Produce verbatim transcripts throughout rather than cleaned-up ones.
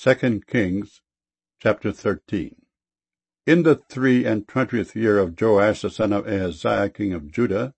Second Kings chapter thirteen. In the three and twentieth year of Joash the son of Ahaziah king of Judah,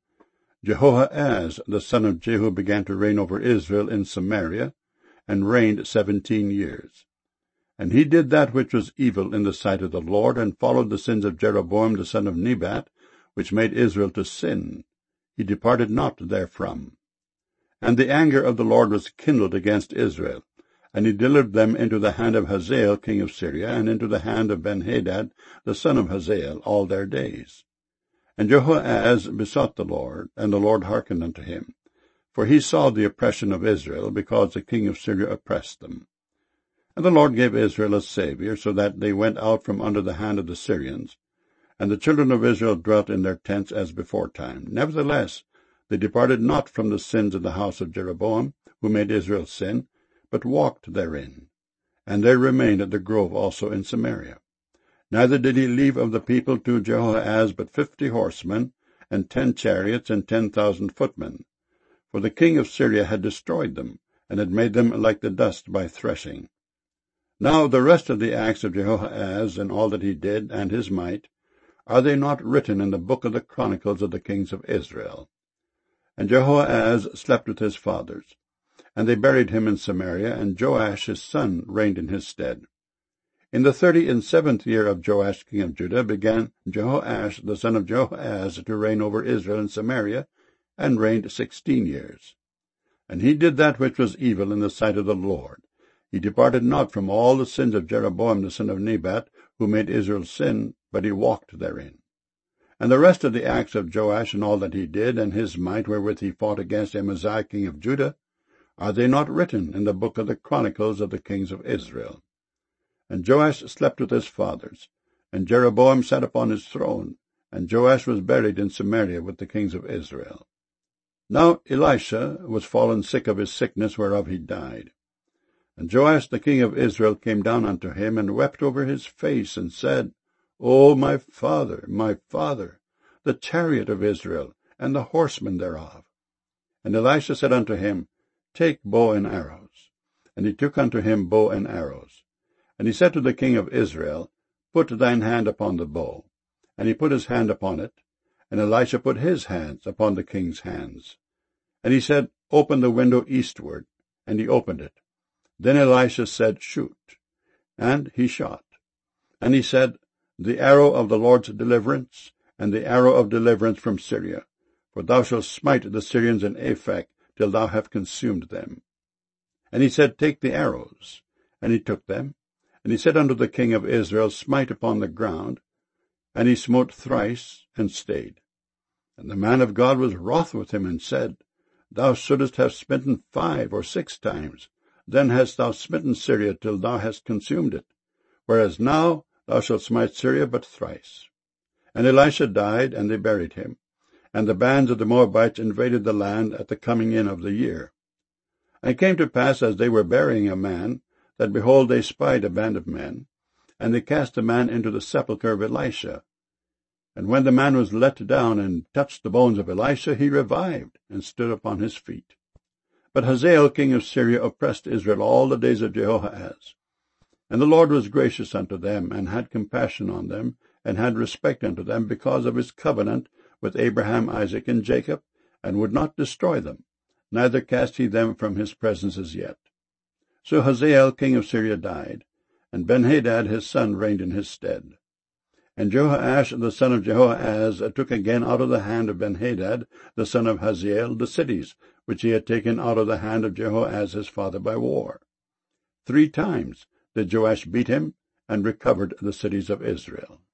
Jehoahaz the son of Jehu began to reign over Israel in Samaria, and reigned seventeen years. And he did that which was evil in the sight of the Lord, and followed the sins of Jeroboam the son of Nebat, which made Israel to sin. He departed not therefrom. And the anger of the Lord was kindled against Israel, and he delivered them into the hand of Hazael king of Syria, and into the hand of Benhadad the son of Hazael all their days. And Jehoahaz besought the Lord, and the Lord hearkened unto him. For he saw the oppression of Israel, because the king of Syria oppressed them. And the Lord gave Israel a saviour, so that they went out from under the hand of the Syrians. And the children of Israel dwelt in their tents as beforetime. Nevertheless, they departed not from the sins of the house of Jeroboam, who made Israel sin, but walked therein. And there remained at the grove also in Samaria. Neither did he leave of the people to Jehoahaz but fifty horsemen, and ten chariots, and ten thousand footmen. For the king of Syria had destroyed them, and had made them like the dust by threshing. Now the rest of the acts of Jehoahaz, and all that he did, and his might, are they not written in the book of the chronicles of the kings of Israel? And Jehoahaz slept with his fathers, and they buried him in Samaria, and Joash his son reigned in his stead. In the thirty and seventh year of Joash king of Judah began Jehoash the son of Jehoahaz to reign over Israel in Samaria, and reigned sixteen years. And he did that which was evil in the sight of the Lord. He departed not from all the sins of Jeroboam the son of Nebat, who made Israel sin, but he walked therein. And the rest of the acts of Joash, and all that he did, and his might wherewith he fought against Amaziah king of Judah, are they not written in the book of the chronicles of the kings of Israel? And Joash slept with his fathers, and Jeroboam sat upon his throne, and Joash was buried in Samaria with the kings of Israel. Now Elisha was fallen sick of his sickness whereof he died. And Joash the king of Israel came down unto him, and wept over his face, and said, O my father, my father, the chariot of Israel, and the horsemen thereof. And Elisha said unto him, Take bow and arrows. And he took unto him bow and arrows. And he said to the king of Israel, Put thine hand upon the bow. And he put his hand upon it, and Elisha put his hands upon the king's hands. And he said, Open the window eastward. And he opened it. Then Elisha said, Shoot. And he shot. And he said, The arrow of the Lord's deliverance, and the arrow of deliverance from Syria. For thou shalt smite the Syrians in Aphek, till thou have consumed them. And he said, Take the arrows. And he took them. And he said unto the king of Israel, Smite upon the ground. And he smote thrice, and stayed. And the man of God was wroth with him, and said, Thou shouldest have smitten five or six times. Then hast thou smitten Syria till thou hast consumed it. Whereas now thou shalt smite Syria but thrice. And Elisha died, and they buried him. And the bands of the Moabites invaded the land at the coming in of the year. And it came to pass, as they were burying a man, that, behold, they spied a band of men, and they cast the man into the sepulchre of Elisha. And when the man was let down and touched the bones of Elisha, he revived, and stood upon his feet. But Hazael king of Syria oppressed Israel all the days of Jehoahaz. And the Lord was gracious unto them, and had compassion on them, and had respect unto them, because of his covenant with Abraham, Isaac, and Jacob, and would not destroy them, neither cast he them from his presence as yet. So Hazael king of Syria died, and Benhadad his son reigned in his stead. And Joash the son of Jehoahaz took again out of the hand of Benhadad the son of Hazael the cities, which he had taken out of the hand of Jehoahaz his father by war. Three times did Joash beat him, and recovered the cities of Israel.